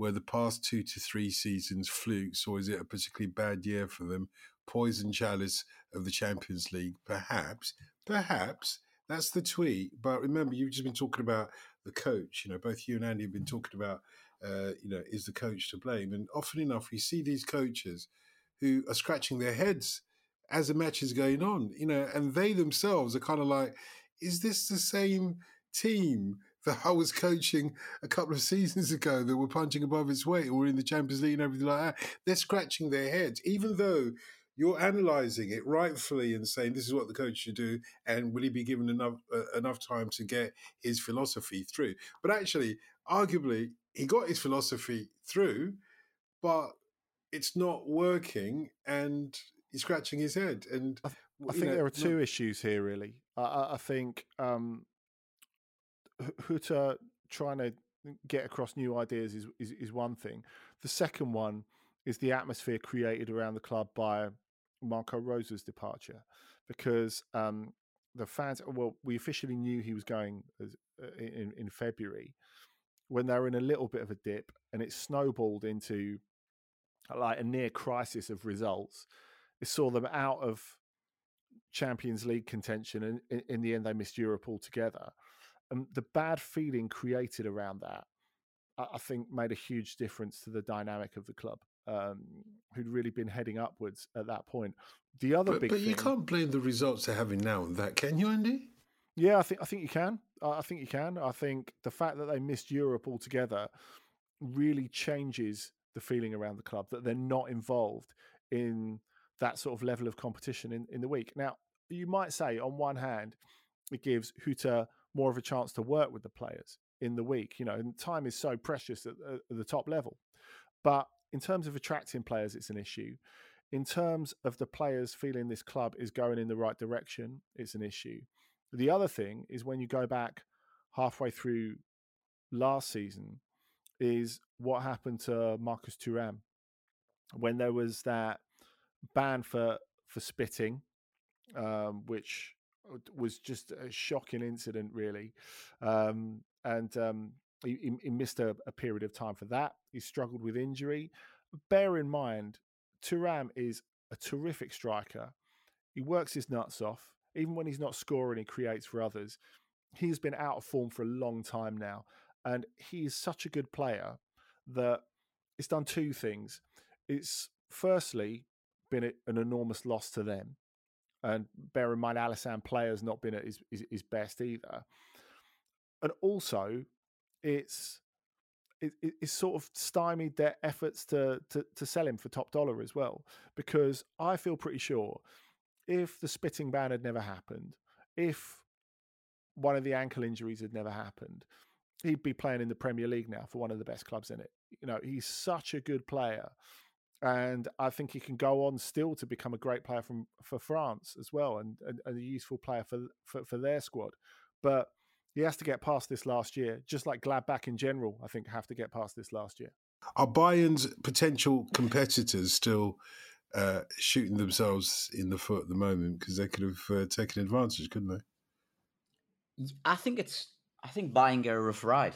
were the past two to three seasons flukes, or is it a particularly bad year for them? Poison chalice of the Champions League, perhaps, perhaps. That's the tweet. But remember, you've just been talking about the coach. You know, both you and Andy have been talking about, uh, you know, is the coach to blame? And often enough, we see these coaches who are scratching their heads as the match is going on, you know, and they themselves are kind of like, is this the same team that I was coaching a couple of seasons ago that were punching above its weight or in the Champions League and everything like that? They're scratching their heads, even though you're analysing it rightfully and saying this is what the coach should do, and will he be given enough uh, enough time to get his philosophy through? But actually, arguably, he got his philosophy through, but it's not working, and he's scratching his head. And I, th- I think know, there are two not... issues here, really. I, I think um, Hutter trying to get across new ideas is, is is one thing. The second one is the atmosphere created around the club by Marco Rosa's departure, because um, the fans, well, we officially knew he was going as, uh, in, in February when they were in a little bit of a dip, and it snowballed into like a near crisis of results. It saw them out of Champions League contention, and in, in the end they missed Europe altogether. And the bad feeling created around that, I, I think, made a huge difference to the dynamic of the club. Um, who'd really been heading upwards at that point. The other but, big but thing, you can't blame the results they're having now on that, can you, Andy? Yeah, I think I think you can. I think you can. I think the fact that they missed Europe altogether really changes the feeling around the club that they're not involved in that sort of level of competition in, in the week. Now, you might say, on one hand, it gives Hutter more of a chance to work with the players in the week. You know, and time is so precious at, at the top level. But in terms of attracting players, it's an issue. In terms of the players feeling this club is going in the right direction, it's an issue. The other thing is when you go back halfway through last season is what happened to Marcus Thuram when there was that ban for, for spitting, um, which was just a shocking incident, really. Um, and um, he, he missed a, a period of time for that. He struggled with injury. Bear in mind, Thuram is a terrific striker. He works his nuts off. Even when he's not scoring, he creates for others. He's been out of form for a long time now. And he is such a good player that it's done two things. It's firstly been a, an enormous loss to them. And bear in mind, Alassane Player's not been at his, his, his best either. And also, it's it, it's sort of stymied their efforts to, to to sell him for top dollar as well. Because I feel pretty sure if the spitting ban had never happened, if one of the ankle injuries had never happened, he'd be playing in the Premier League now for one of the best clubs in it. You know, he's such a good player. And I think he can go on still to become a great player from for France as well, and, and, and a useful player for, for, for their squad. But he has to get past this last year, just like Gladbach in general, I think, have to get past this last year. Are Bayern's potential competitors still uh, shooting themselves in the foot at the moment because they could have uh, taken advantage, couldn't they? I think it's. I think Bayern get a rough ride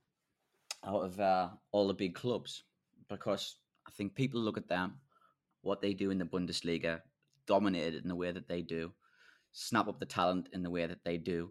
out of uh, all the big clubs, because I think people look at them, what they do in the Bundesliga, dominate it in the way that they do, snap up the talent in the way that they do.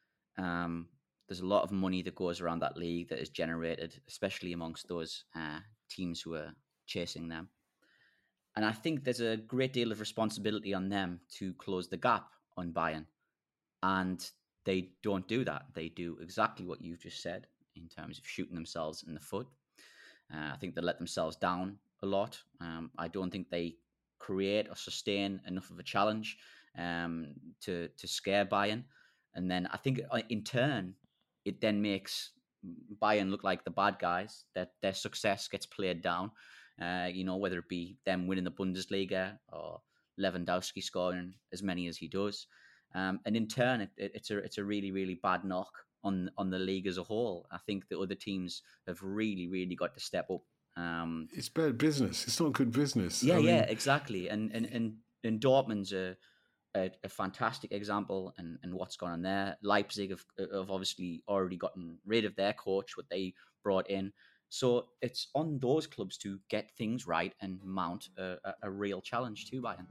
Um, there's a lot of money that goes around that league that is generated, especially amongst those uh, teams who are chasing them. And I think there's a great deal of responsibility on them to close the gap on Bayern. And they don't do that. They do exactly what you've just said in terms of shooting themselves in the foot. Uh, I think they let themselves down a lot. Um, I don't think they create or sustain enough of a challenge um, to to scare Bayern. And then I think in turn, it then makes Bayern look like the bad guys, that their success gets played down, uh, you know, whether it be them winning the Bundesliga or Lewandowski scoring as many as he does. Um, and in turn, it, it, it's a it's a really, really bad knock on on the league as a whole. I think the other teams have really, really got to step up. Um, it's bad business. It's not good business. Yeah, I yeah, mean... exactly. And and and, and Dortmund's a, a a fantastic example, and and what's going on there. Leipzig have have obviously already gotten rid of their coach, what they brought in. So it's on those clubs to get things right and mount a, a, a real challenge to Bayern.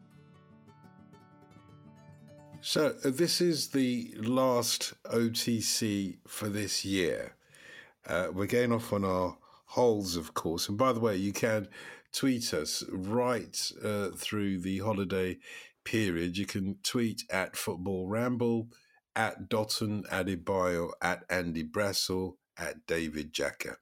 So uh, this is the last O T C for this year. Uh, we're going off on our holes, of course. And by the way, you can tweet us right uh, through the holiday period. You can tweet at Football Ramble, at Dotun Adebayo, at Andy Brassel, at David Jacka,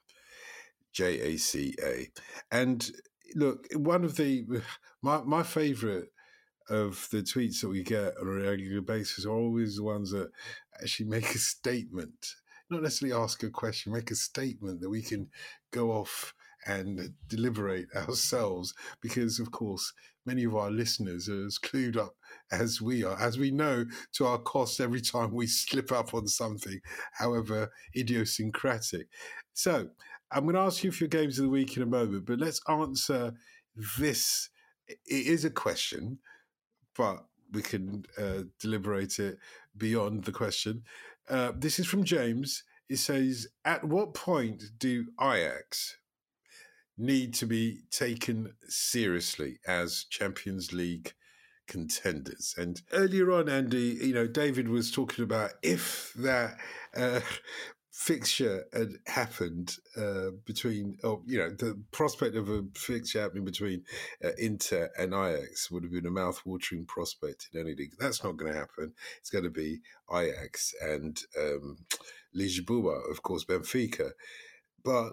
J A C A. And look, one of the, my, my favourite of the tweets that we get on a regular basis are always the ones that actually make a statement, not necessarily ask a question, make a statement that we can go off and deliberate ourselves, because of course many of our listeners are as clued up as we are, as we know to our cost every time we slip up on something, however idiosyncratic. So I'm going to ask you for your games of the week in a moment, but let's answer this. It is a question, but we can uh, deliberate it beyond the question. Uh, this is from James. It says, at what point do Ajax need to be taken seriously as Champions League contenders? And earlier on, Andy, you know, David was talking about if that uh, fixture had happened uh, between, or, you know, the prospect of a fixture happening between uh, Inter and Ajax would have been a mouth-watering prospect in any league. That's not going to happen. It's going to be Ajax and um, Lisboa, of course, Benfica. But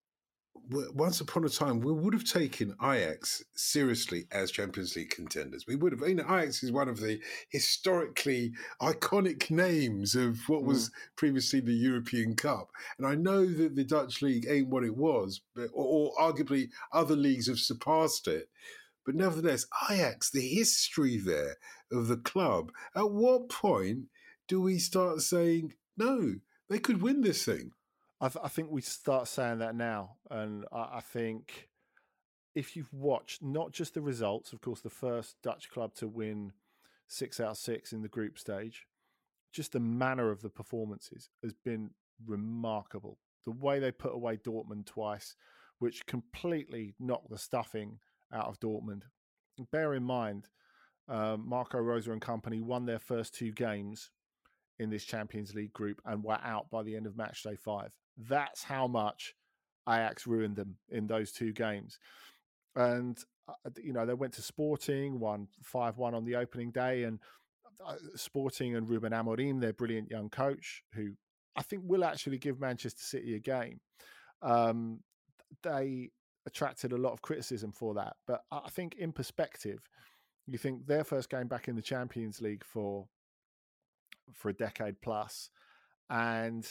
once upon a time, we would have taken Ajax seriously as Champions League contenders. We would have. You know, Ajax is one of the historically iconic names of what was mm. previously the European Cup. And I know that the Dutch league ain't what it was, but, or, or arguably other leagues have surpassed it. But nevertheless, Ajax, the history there of the club, at what point do we start saying, no, they could win this thing? I, th- I think we start saying that now. And I, I think if you've watched not just the results, of course, the first Dutch club to win six out of six in the group stage, just the manner of the performances has been remarkable. The way they put away Dortmund twice, which completely knocked the stuffing out of Dortmund. Bear in mind, um, Marco Rose and company won their first two games in this Champions League group and were out by the end of match day five. That's how much Ajax ruined them in those two games. And, uh, you know, they went to Sporting, won five one on the opening day, and uh, Sporting and Ruben Amorim, their brilliant young coach, who I think will actually give Manchester City a game. Um, they attracted a lot of criticism for that. But I think in perspective, you think their first game back in the Champions League for for a decade plus, and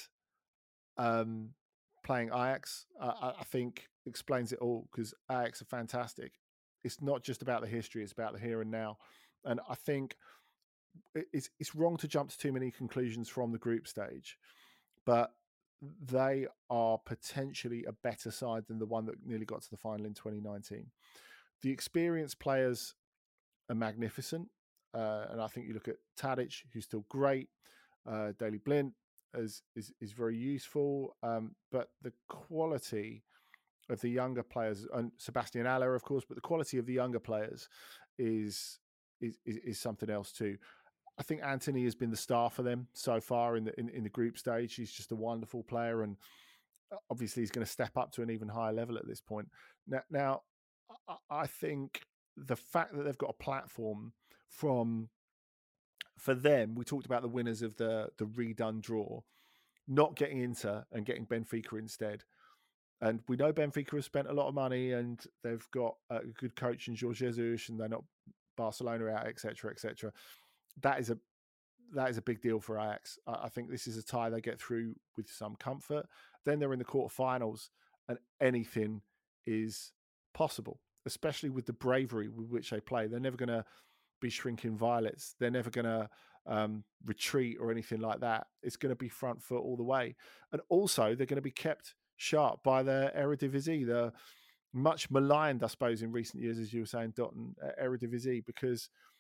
um, playing Ajax, uh, I think explains it all, because Ajax are fantastic. It's not just about the history, it's about the here and now. And I think it's it's wrong to jump to too many conclusions from the group stage, but they are potentially a better side than the one that nearly got to the final in twenty nineteen. The experienced players are magnificent. Uh, and I think you look at Tadic, who's still great. Uh, Daley Blind is, is is very useful. Um, but the quality of the younger players, and Sebastian Aller, of course, but the quality of the younger players is is is, is something else too. I think Anthony has been the star for them so far in the in, in the group stage. He's just a wonderful player, and obviously he's going to step up to an even higher level at this point. Now, now I think the fact that they've got a platform from, for them, we talked about the winners of the the redone draw, not getting Inter and getting Benfica instead. And we know Benfica has spent a lot of money, and they've got a good coach in Jorge Jesus, and they're not Barcelona out, et cetera, et cetera. That is a that is a big deal for Ajax. I think this is a tie they get through with some comfort. Then they're in the quarterfinals, and anything is possible, especially with the bravery with which they play. They're never going to be shrinking violets. They're never going to um, retreat or anything like that. It's going to be front foot all the way. And also, they're going to be kept sharp by the Eredivisie, the much maligned, I suppose, in recent years, as you were saying, Dotun, uh, Eredivisie, because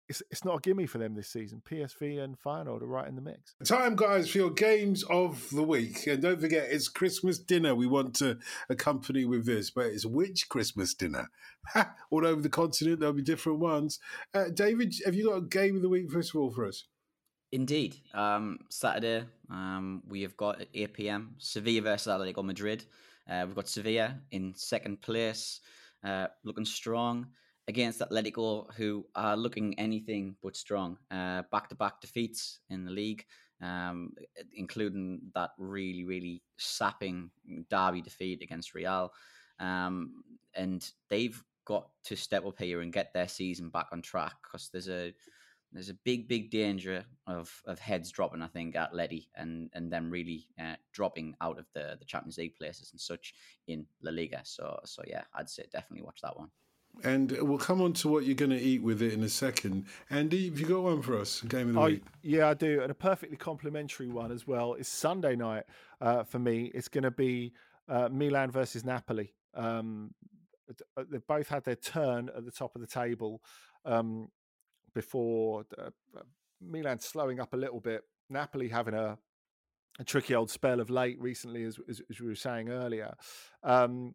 it's it's not a gimme for them this season. P S V and Feyenoord are right in the mix. Time, guys, for your games of the week. And don't forget, it's Christmas dinner we want to accompany with this. But it's which Christmas dinner? All over the continent, there'll be different ones. Uh, David, have you got a game of the week, first of all, for us? Indeed. Um, Saturday, um, we have got at eight p.m. Sevilla versus Atletico Madrid. Uh, we've got Sevilla in second place, uh, looking strong against Atletico, who are looking anything but strong. Uh, back-to-back defeats in the league, um, including that really, really sapping derby defeat against Real. Um, and they've got to step up here and get their season back on track, because there's a there's a big, big danger of of heads dropping, I think, at Atleti and and them really uh, dropping out of the, the Champions League places and such in La Liga. So so yeah, I'd say definitely watch that one. And we'll come on to what you're going to eat with it in a second. Andy, have you got one for us? Game of the I, week? Yeah, I do. And a perfectly complimentary one as well. It's Sunday night uh, for me. It's going to be uh, Milan versus Napoli. Um, they've both had their turn at the top of the table um, before uh, Milan slowing up a little bit. Napoli having a, a tricky old spell of late recently, as, as, as we were saying earlier. Um,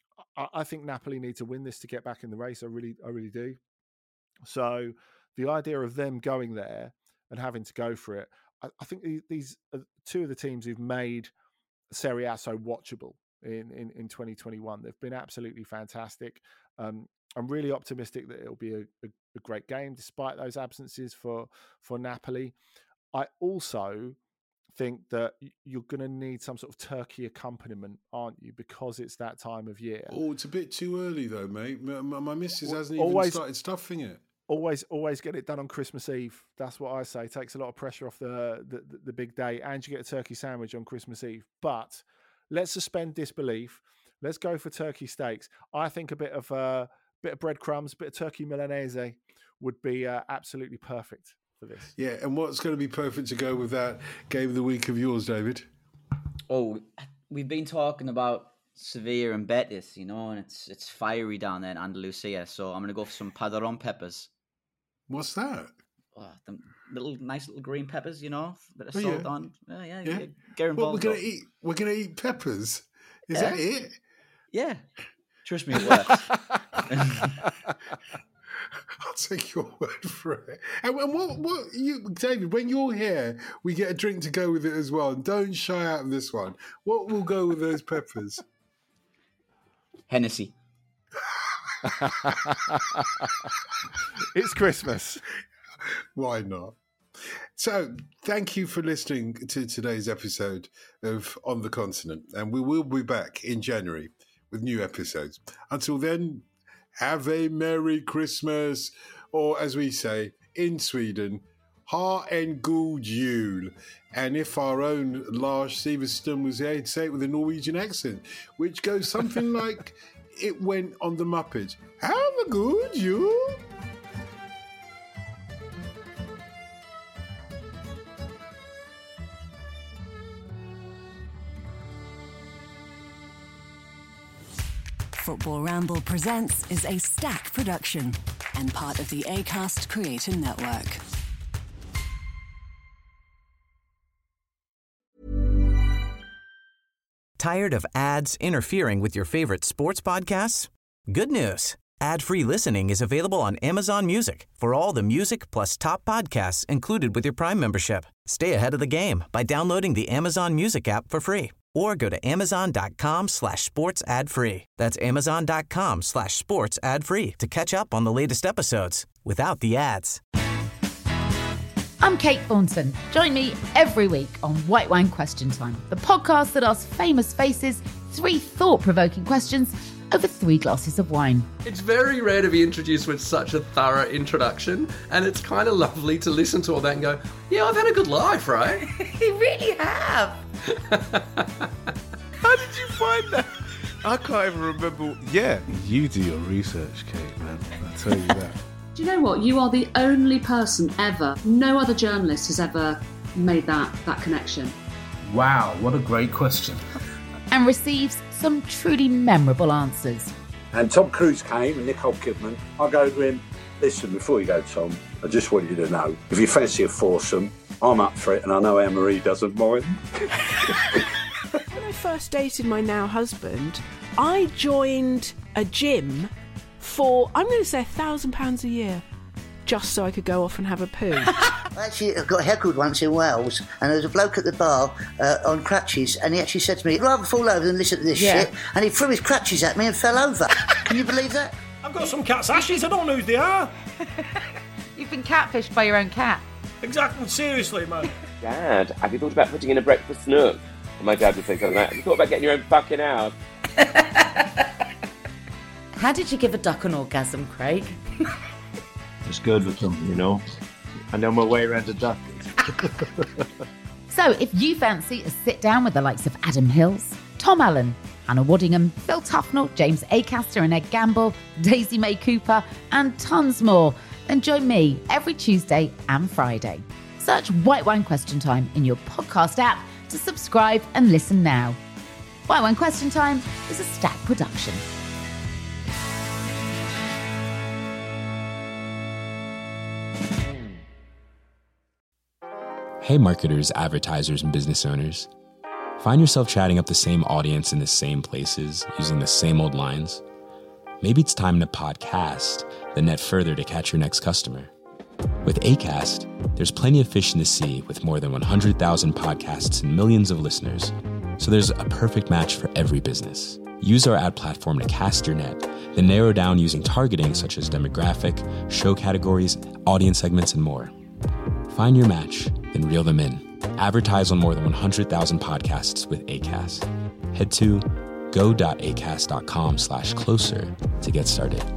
I think Napoli need to win this to get back in the race. I really, I really do. So the idea of them going there and having to go for it, I, I think these are two of the teams who've made Serie A so watchable in, in, in twenty twenty-one. They've been absolutely fantastic. Um, I'm really optimistic that it'll be a, a, a great game, despite those absences for, for Napoli. I also think that you're going to need some sort of turkey accompaniment, aren't you? Because it's that time of year. Oh, it's a bit too early though, mate. My, my missus hasn't always, even started stuffing it. Always, always get it done on Christmas Eve. That's what I say. It takes a lot of pressure off the, the, the big day, and you get a turkey sandwich on Christmas Eve. But let's suspend disbelief. Let's go for turkey steaks. I think a bit of uh, bit of breadcrumbs, bit of turkey Milanese would be uh, absolutely perfect for this. Yeah, and what's going to be perfect to go with that game of the week of yours, David? Oh, we've been talking about Sevilla and Betis, you know, and it's it's fiery down there in Andalusia. So I'm going to go for some padron peppers. What's that? Oh, the little nice little green peppers, you know, a bit of Oh, salt yeah. on. Yeah, yeah, Yeah. yeah. Get What, we're involved. going to eat? We're going to eat peppers. Is Yeah. that it? Yeah, trust me, it works. I'll take your word for it. And, and what, what you, David? When you're here, we get a drink to go with it as well. And don't shy out of this one. What will go with those peppers? Hennessy. It's Christmas. Why not? So, thank you for listening to today's episode of On the Continent. And we will be back in January with new episodes. Until then, have a Merry Christmas, or as we say in Sweden, Ha en god jul. And if our own Lars Sivertsen was here, he'd say it with a Norwegian accent, which goes something like it went on the Muppets. Have a good jul. Football Ramble Presents is a Stack production and part of the Acast Creator Network. Tired of ads interfering with your favorite sports podcasts? Good news. Ad-free listening is available on Amazon Music for all the music plus top podcasts included with your Prime membership. Stay ahead of the game by downloading the Amazon Music app for free or go to amazon.com slash sports ad free. That's amazon.com slash sports ad free to catch up on the latest episodes without the ads. I'm Kate Thornton. Join me every week on White Wine Question Time, the podcast that asks famous faces three thought-provoking questions over three glasses of wine. It's very rare to be introduced with such a thorough introduction, and it's kind of lovely to listen to all that and go, yeah, I've had a good life, right? You really have. How did you find that? I can't even remember. Yeah, you do your research, Kate, man. I tell you that. Do you know what? You are the only person ever, no other journalist has ever made that, that connection. Wow, what a great question. And receives some truly memorable answers. And Tom Cruise came and Nicole Kidman. I go to him, Listen, before you go, Tom, I just want you to know, if you fancy a foursome, I'm up for it, and I know Anne-Marie doesn't mind. When I first dated my now husband, I joined a gym for, I'm going to say, a thousand pounds a year, just so I could go off and have a poo. I actually got heckled once in Wales, and there was a bloke at the bar uh, on crutches, and he actually said to me, "I'd rather fall over than listen to this Yeah. shit," and he threw his crutches at me and fell over. Can you believe that? I've got some cat's ashes, I don't know who they are. You've been catfished by your own cat. Exactly, seriously, man. Dad, have you thought about putting in a breakfast nook? And my dad would think of that. Have you thought about getting your own fucking house? How did you give a duck an orgasm, Craig? It's good with them, you know. I know my way around a duck. So if you fancy a sit down with the likes of Adam Hills, Tom Allen, Hannah Waddingham, Phil Tufnell, James Acaster and Ed Gamble, Daisy May Cooper, and tons more, then join me every Tuesday and Friday. Search White Wine Question Time in your podcast app to subscribe and listen now. White Wine Question Time is a Stack production. Hey marketers, advertisers, and business owners. Find yourself chatting up the same audience in the same places, using the same old lines? Maybe it's time to podcast the net further to catch your next customer. With Acast, there's plenty of fish in the sea with more than one hundred thousand podcasts and millions of listeners. So there's a perfect match for every business. Use our ad platform to cast your net, then narrow down using targeting such as demographic, show categories, audience segments, and more. Find your match, then reel them in. Advertise on more than one hundred thousand podcasts with Acast. Head to go.acast.com slash closer to get started.